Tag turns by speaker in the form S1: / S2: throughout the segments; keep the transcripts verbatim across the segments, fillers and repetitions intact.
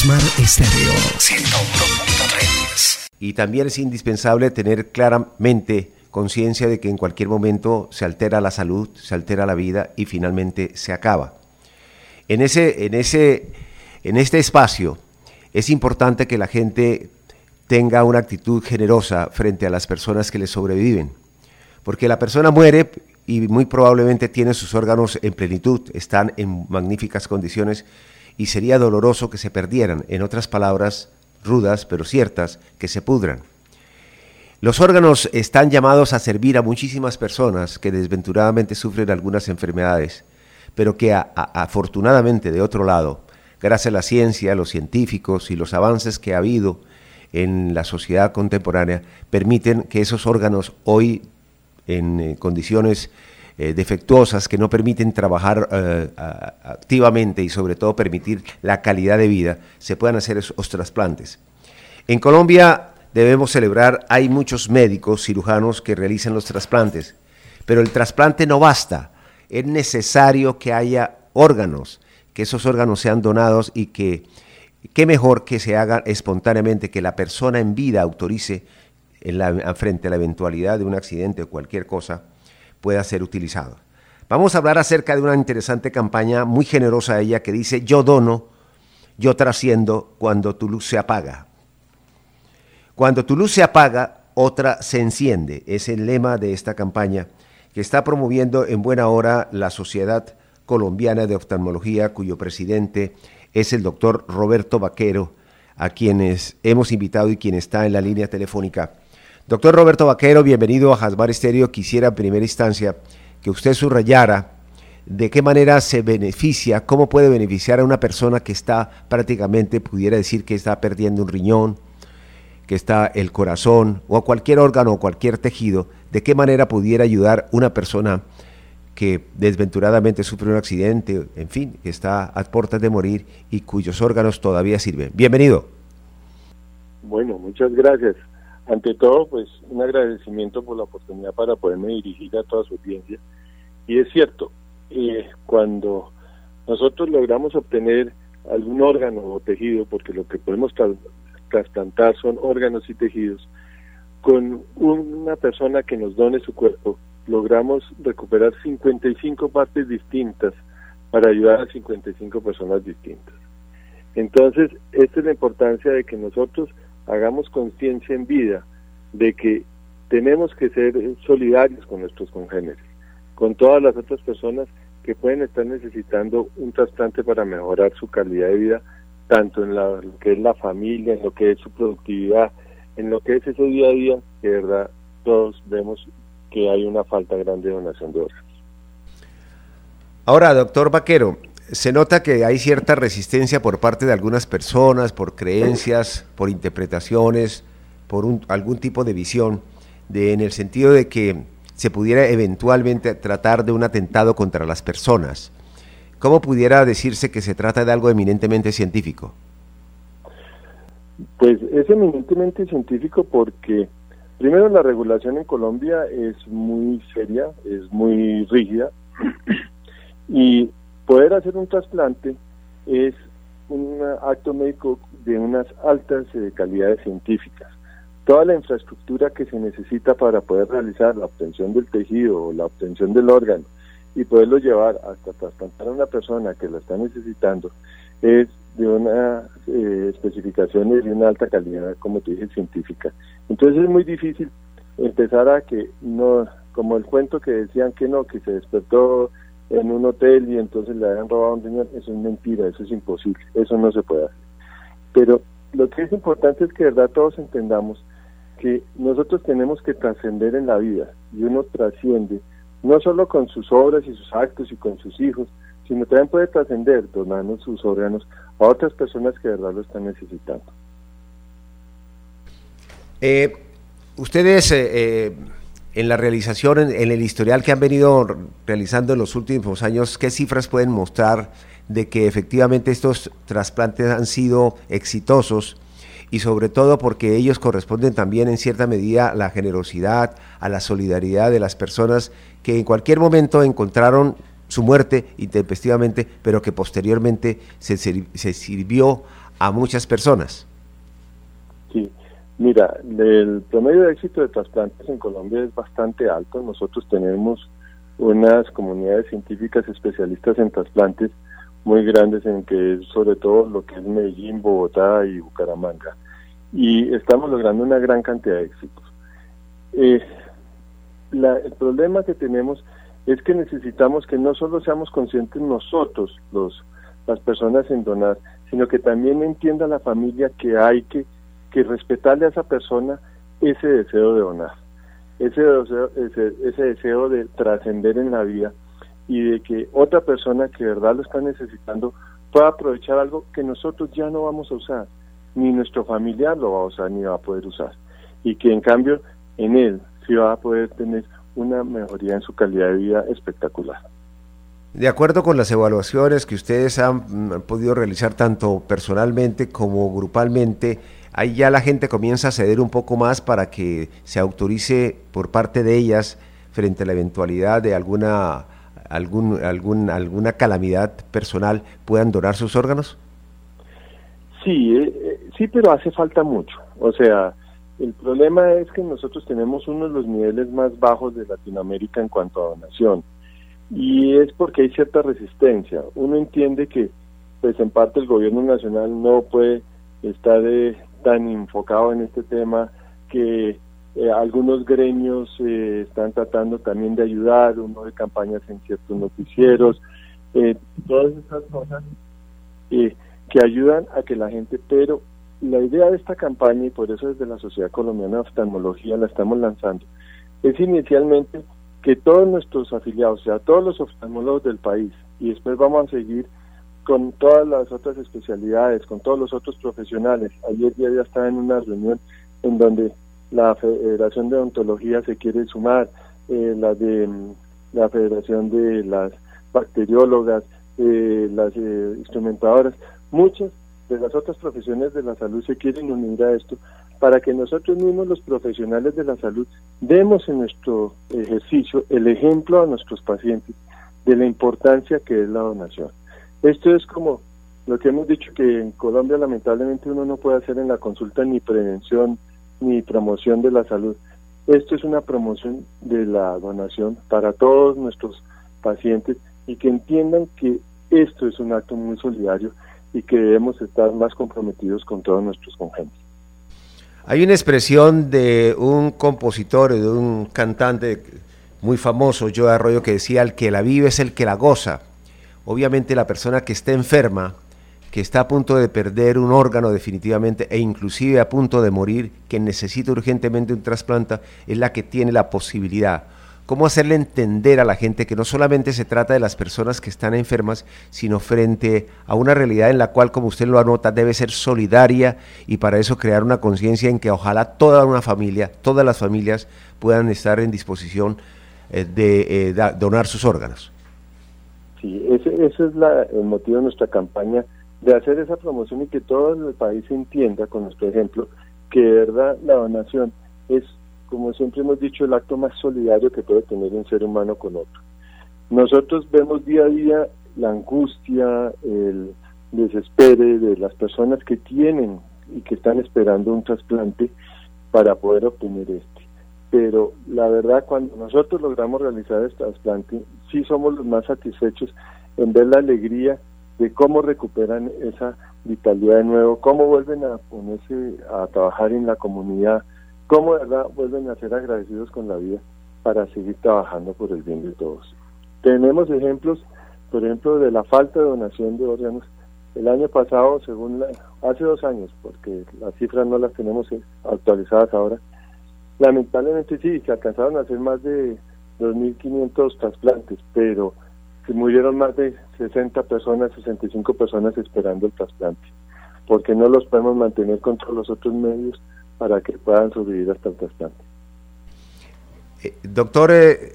S1: Smart Estéreo ciento uno punto tres.
S2: Y también es indispensable tener claramente conciencia de que en cualquier momento se altera la salud, se altera la vida y finalmente se acaba. En ese, en ese, en este espacio es importante que la gente tenga una actitud generosa frente a las personas que le sobreviven, porque la persona muere y muy probablemente tiene sus órganos en plenitud, están en magníficas condiciones y sería doloroso que se perdieran, en otras palabras rudas pero ciertas, que se pudran. Los órganos están llamados a servir a muchísimas personas que desventuradamente sufren algunas enfermedades, pero que a, a, afortunadamente de otro lado, gracias a la ciencia, los científicos y los avances que ha habido en la sociedad contemporánea, permiten que esos órganos hoy en eh, condiciones eh, defectuosas que no permiten trabajar eh, a, activamente y sobre todo permitir la calidad de vida, se puedan hacer esos trasplantes. En Colombia debemos celebrar, hay muchos médicos, cirujanos que realizan los trasplantes, pero el trasplante no basta, es necesario que haya órganos, que esos órganos sean donados y que, qué mejor que se haga espontáneamente, que la persona en vida autorice en la, frente a la eventualidad de un accidente o cualquier cosa, pueda ser utilizado. Vamos a hablar acerca de una interesante campaña muy generosa de ella que dice: yo dono, yo trasciendo cuando tu luz se apaga. Cuando tu luz se apaga, otra se enciende. Es el lema de esta campaña que está promoviendo en buena hora la Sociedad Colombiana de Oftalmología, cuyo presidente es el doctor Roberto Vaquero, a quienes hemos invitado y quien está en la línea telefónica. Doctor Roberto Vaquero, bienvenido a Jasmar Estéreo. Quisiera en primera instancia que usted subrayara de qué manera se beneficia, cómo puede beneficiar a una persona que está prácticamente, pudiera decir que está perdiendo un riñón, que está el corazón o a cualquier órgano o cualquier tejido, de qué manera pudiera ayudar una persona que desventuradamente sufre un accidente, en fin, que está a puertas de morir y cuyos órganos todavía sirven. Bienvenido.
S3: Bueno, muchas gracias. Ante todo, pues un agradecimiento por la oportunidad para poderme dirigir a toda su audiencia. Y es cierto, eh, cuando nosotros logramos obtener algún órgano o tejido, porque lo que podemos tra- trasplantar son órganos y tejidos, con una persona que nos done su cuerpo, logramos recuperar cincuenta y cinco partes distintas para ayudar a cincuenta y cinco personas distintas. Entonces, esta es la importancia de que nosotros hagamos conciencia en vida de que tenemos que ser solidarios con nuestros congéneres, con todas las otras personas que pueden estar necesitando un trasplante para mejorar su calidad de vida, tanto en la, lo que es la familia, en lo que es su productividad, en lo que es ese día a día, que de verdad todos vemos que hay una falta grande de donación de órganos.
S2: Ahora, doctor Vaquero, se nota que hay cierta resistencia por parte de algunas personas, por creencias, por interpretaciones, por un, algún tipo de visión, de, en el sentido de que se pudiera eventualmente tratar de un atentado contra las personas. ¿Cómo pudiera decirse que se trata de algo eminentemente científico?
S3: Pues es eminentemente científico porque, primero, la regulación en Colombia es muy seria, es muy rígida, y poder hacer un trasplante es un acto médico de unas altas eh, calidades científicas. Toda la infraestructura que se necesita para poder realizar la obtención del tejido o la obtención del órgano y poderlo llevar hasta trasplantar a una persona que lo está necesitando es de una eh, especificación y de una alta calidad, como te dije, científica. Entonces es muy difícil empezar a que no, como el cuento que decían que no, que se despertó en un hotel y entonces le habían robado un riñón. Eso es mentira, eso es imposible, eso no se puede hacer. Pero lo que es importante es que de verdad todos entendamos que nosotros tenemos que trascender en la vida, y uno trasciende no solo con sus obras y sus actos y con sus hijos, sino también puede trascender donando sus órganos a otras personas que de verdad lo están necesitando.
S2: Eh, ustedes eh, eh, en la realización, en, en el historial que han venido realizando en los últimos años, ¿qué cifras pueden mostrar de que efectivamente estos trasplantes han sido exitosos? Y sobre todo porque ellos corresponden también en cierta medida a la generosidad, a la solidaridad de las personas que en cualquier momento encontraron su muerte intempestivamente, pero que posteriormente se, se sirvió a muchas personas.
S3: Sí, mira, el promedio de éxito de trasplantes en Colombia es bastante alto. Nosotros tenemos unas comunidades científicas especialistas en trasplantes muy grandes, en que es sobre todo lo que es Medellín, Bogotá y Bucaramanga, y estamos logrando una gran cantidad de éxitos. Eh, la, el problema que tenemos es que necesitamos que no solo seamos conscientes nosotros, los las personas en donar, sino que también entienda la familia que hay que, que respetarle a esa persona ese deseo de donar, ese deseo, ese, ese deseo de trascender en la vida, y de que otra persona que de verdad lo está necesitando pueda aprovechar algo que nosotros ya no vamos a usar, ni nuestro familiar lo va a usar ni va a poder usar, y que en cambio en él sí va a poder tener una mejoría en su calidad de vida espectacular.
S2: De acuerdo con las evaluaciones que ustedes han, han podido realizar tanto personalmente como grupalmente, ahí ya la gente comienza a ceder un poco más para que se autorice por parte de ellas frente a la eventualidad de alguna algún, algún alguna calamidad personal, puedan donar sus órganos.
S3: Sí, eh, sí, pero hace falta mucho. O sea, el problema es que nosotros tenemos uno de los niveles más bajos de Latinoamérica en cuanto a donación, y es porque hay cierta resistencia. Uno entiende que, pues en parte el gobierno nacional no puede estar eh, tan enfocado en este tema, que eh, algunos gremios eh, están tratando también de ayudar, uno de campañas en ciertos noticieros, eh, todas esas cosas eh, que ayudan a que la gente, pero la idea de esta campaña, y por eso desde la Sociedad Colombiana de Oftalmología la estamos lanzando, es inicialmente que todos nuestros afiliados, o sea, todos los oftalmólogos del país, y después vamos a seguir con todas las otras especialidades, con todos los otros profesionales. Ayer ya, ya estaba en una reunión en donde la Federación de Odontología se quiere sumar, eh, la de la Federación de las Bacteriólogas, eh, las eh, instrumentadoras, muchas de las otras profesiones de la salud se quieren unir a esto, para que nosotros mismos, los profesionales de la salud, demos en nuestro ejercicio el ejemplo a nuestros pacientes de la importancia que es la donación. Esto es como lo que hemos dicho, que en Colombia lamentablemente uno no puede hacer en la consulta ni prevención ni promoción de la salud. Esto es una promoción de la donación para todos nuestros pacientes, y que entiendan que esto es un acto muy solidario y que debemos estar más comprometidos con todos nuestros congéneres.
S2: Hay una expresión de un compositor, de un cantante muy famoso, Joe Arroyo, que decía: el que la vive es el que la goza. Obviamente la persona que está enferma, que está a punto de perder un órgano definitivamente, e inclusive a punto de morir, que necesita urgentemente un trasplante, es la que tiene la posibilidad. ¿Cómo hacerle entender a la gente que no solamente se trata de las personas que están enfermas, sino frente a una realidad en la cual, como usted lo anota, debe ser solidaria, y para eso crear una conciencia en que ojalá toda una familia, todas las familias puedan estar en disposición eh, de eh, da, donar sus órganos?
S3: Sí, ese, ese es la, el motivo de nuestra campaña, de hacer esa promoción y que todo el país entienda con nuestro ejemplo que de verdad la donación es, como siempre hemos dicho, el acto más solidario que puede tener un ser humano con otro. Nosotros vemos día a día la angustia, el desespero de las personas que tienen y que están esperando un trasplante para poder obtener este. Pero la verdad, cuando nosotros logramos realizar este trasplante, sí somos los más satisfechos en ver la alegría de cómo recuperan esa vitalidad de nuevo, cómo vuelven a ponerse a trabajar en la comunidad, cómo de verdad vuelven a ser agradecidos con la vida para seguir trabajando por el bien de todos. Tenemos ejemplos, por ejemplo, de la falta de donación de órganos. El año pasado, según la, hace dos años, porque las cifras no las tenemos actualizadas ahora, lamentablemente sí, se alcanzaron a hacer más de dos mil quinientos trasplantes, pero se murieron más de sesenta personas, sesenta y cinco personas esperando el trasplante, porque no los podemos mantener con todos los otros medios para que puedan sobrevivir hasta el trasplante.
S2: Eh, doctor, eh,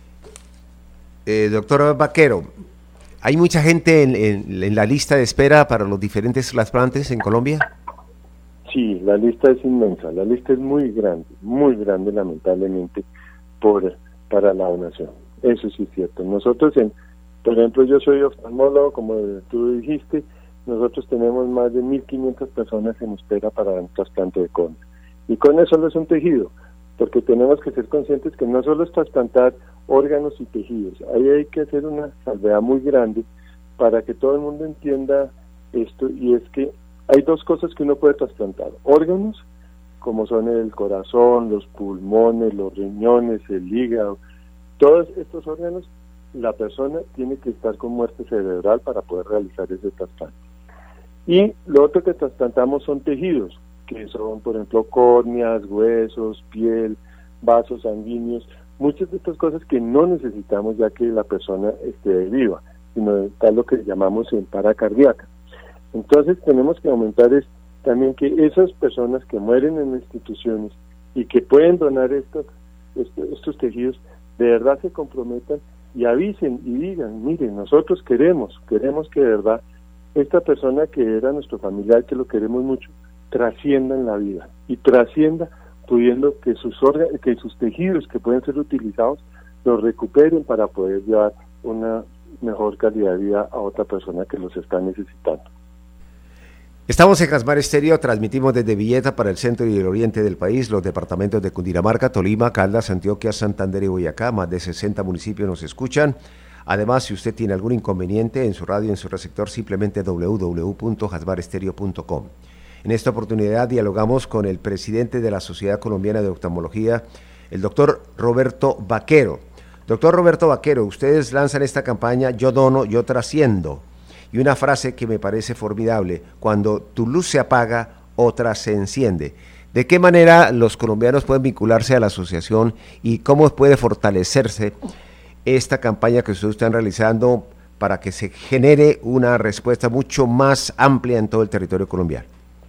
S2: eh, doctor Vaquero, ¿hay mucha gente en, en, en la lista de espera para los diferentes trasplantes en Colombia?
S3: Sí, la lista es inmensa, la lista es muy grande, muy grande lamentablemente por para la donación. Eso sí es cierto. Nosotros, en, por ejemplo, yo soy oftalmólogo, como tú dijiste, nosotros tenemos más de mil quinientas personas en espera para un trasplante de córnea. Y córnea solo es un tejido, porque tenemos que ser conscientes que no solo es trasplantar órganos y tejidos, ahí hay que hacer una salvedad muy grande para que todo el mundo entienda esto, y es que hay dos cosas que uno puede trasplantar: órganos, como son el corazón, los pulmones, los riñones, el hígado. Todos estos órganos, la persona tiene que estar con muerte cerebral para poder realizar ese trasplante. Y lo otro que trasplantamos son tejidos, que son, por ejemplo, córneas, huesos, piel, vasos sanguíneos, muchas de estas cosas que no necesitamos ya que la persona esté viva, sino tal lo que llamamos en paracardíaca. Entonces tenemos que aumentar es, también que esas personas que mueren en instituciones y que pueden donar estos, estos, estos tejidos, de verdad se comprometan y avisen y digan: miren, nosotros queremos, queremos que de verdad esta persona que era nuestro familiar, que lo queremos mucho, trascienda en la vida y trascienda pudiendo que sus órganos, que sus tejidos que pueden ser utilizados los recuperen para poder llevar una mejor calidad de vida a otra persona que los está necesitando.
S2: Estamos en Jasmar Estéreo, transmitimos desde Villeta para el centro y el oriente del país, los departamentos de Cundinamarca, Tolima, Caldas, Antioquia, Santander y Boyacá. Más de sesenta municipios nos escuchan. Además, si usted tiene algún inconveniente en su radio, en su receptor, simplemente doble u doble u doble u punto jasmar estéreo punto com. En esta oportunidad dialogamos con el presidente de la Sociedad Colombiana de Oftalmología, el doctor Roberto Vaquero. Doctor Roberto Vaquero, ustedes lanzan esta campaña Yo Dono, Yo Trasciendo. Y una frase que me parece formidable: cuando tu luz se apaga, otra se enciende. ¿De qué manera los colombianos pueden vincularse a la asociación y cómo puede fortalecerse esta campaña que ustedes están realizando para que se genere una respuesta mucho más amplia en todo el territorio colombiano?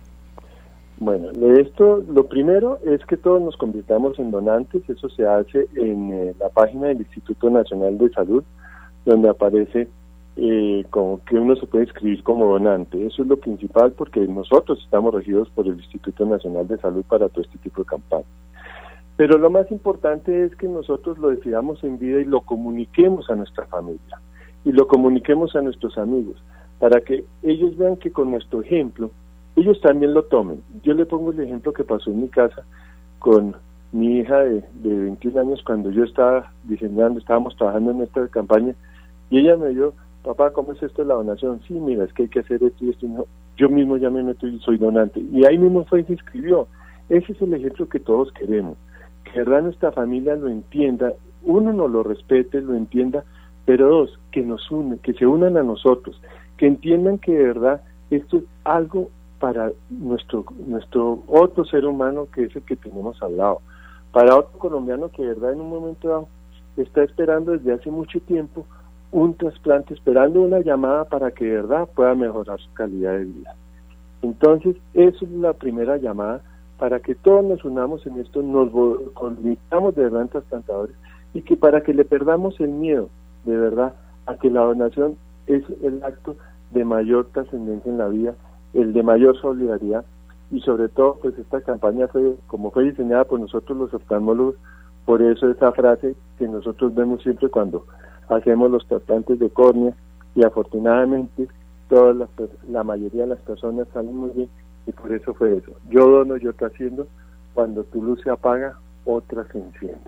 S3: Bueno, de esto, lo primero es que todos nos convirtamos en donantes. Eso se hace en eh, la página del Instituto Nacional de Salud, donde aparece eh, como que uno se puede inscribir como donante. Eso es lo principal, porque nosotros estamos regidos por el Instituto Nacional de Salud para todo este tipo de campañas. Pero lo más importante es que nosotros lo decidamos en vida y lo comuniquemos a nuestra familia y lo comuniquemos a nuestros amigos, para que ellos vean que con nuestro ejemplo ellos también lo tomen. Yo le pongo el ejemplo que pasó en mi casa con mi hija de, de veintiún años, cuando yo estaba diseñando, estábamos trabajando en esta campaña, y ella me dijo: papá, ¿cómo es esto de la donación? Sí, mira, es que hay que hacer esto y esto. Y no, yo mismo ya me meto y soy donante. Y ahí mismo fue y se inscribió. Ese es el ejemplo que todos queremos, que de verdad nuestra familia lo entienda, uno, nos lo respete, lo entienda, pero dos, que nos unen, que se unan a nosotros, que entiendan que de verdad esto es algo para nuestro nuestro otro ser humano, que es el que tenemos al lado, para otro colombiano que de verdad en un momento dado está esperando desde hace mucho tiempo un trasplante, esperando una llamada para que de verdad pueda mejorar su calidad de vida. Entonces, eso es la primera llamada, para que todos nos unamos en esto, nos convirtamos de verdad en trasplantadores, y que para que le perdamos el miedo, de verdad, a que la donación es el acto de mayor trascendencia en la vida, el de mayor solidaridad. Y sobre todo, pues esta campaña fue, como fue diseñada por nosotros los oftalmólogos, por eso esa frase que nosotros vemos siempre cuando hacemos los trasplantes de córnea, y afortunadamente todas las, la mayoría de las personas salen muy bien, y por eso fue eso: yo dono, yo trasciendo, cuando tu luz se apaga, otra se enciende.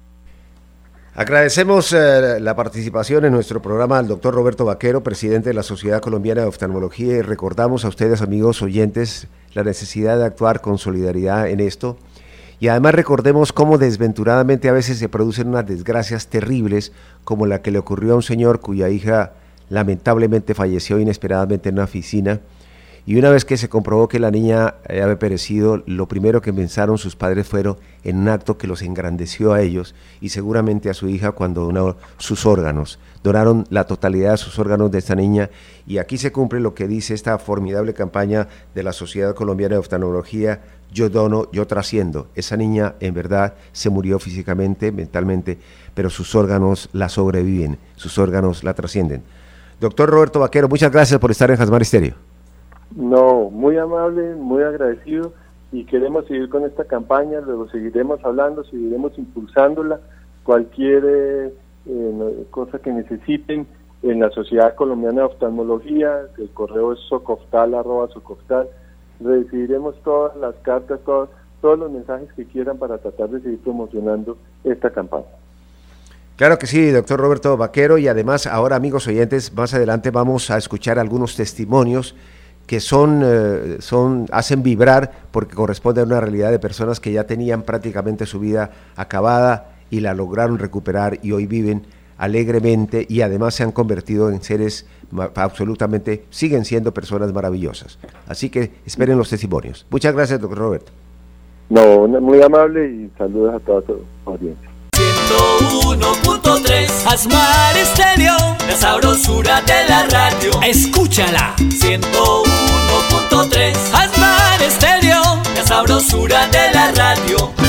S2: Agradecemos eh, la participación en nuestro programa al doctor Roberto Vaquero, presidente de la Sociedad Colombiana de Oftalmología, y recordamos a ustedes, amigos oyentes, la necesidad de actuar con solidaridad en esto. Y además recordemos cómo desventuradamente a veces se producen unas desgracias terribles, como la que le ocurrió a un señor cuya hija lamentablemente falleció inesperadamente en una oficina, y una vez que se comprobó que la niña había perecido, lo primero que pensaron sus padres fueron en un acto que los engrandeció a ellos y seguramente a su hija, cuando donó sus órganos. Donaron la totalidad de sus órganos de esta niña, y aquí se cumple lo que dice esta formidable campaña de la Sociedad Colombiana de Oftalmología: yo dono, yo trasciendo. Esa niña en verdad se murió físicamente, mentalmente, pero sus órganos la sobreviven, sus órganos la trascienden. Doctor Roberto Vaquero, muchas gracias por estar en Jasmar Estéreo.
S3: No, muy amable, muy agradecido, y queremos seguir con esta campaña. Luego seguiremos hablando, seguiremos impulsándola. Cualquier eh, cosa que necesiten, en la Sociedad Colombiana de Oftalmología, el correo es socoftal arroba socoftal. Recibiremos todas las cartas, todos, todos los mensajes que quieran para tratar de seguir promocionando esta campaña.
S2: Claro que sí, doctor Roberto Vaquero, y además ahora, amigos oyentes, más adelante vamos a escuchar algunos testimonios que son, eh, son hacen vibrar porque corresponden a una realidad de personas que ya tenían prácticamente su vida acabada y la lograron recuperar y hoy viven alegremente y además se han convertido en seres absolutamente, siguen siendo personas maravillosas. Así que esperen los testimonios. Muchas gracias, doctor Roberto.
S3: No, muy amable y saludos a toda su audiencia.
S4: ciento uno punto tres Asmar Estéreo, la sabrosura de la radio. Escúchala. ciento uno punto tres Asmar Estéreo, la sabrosura de la radio.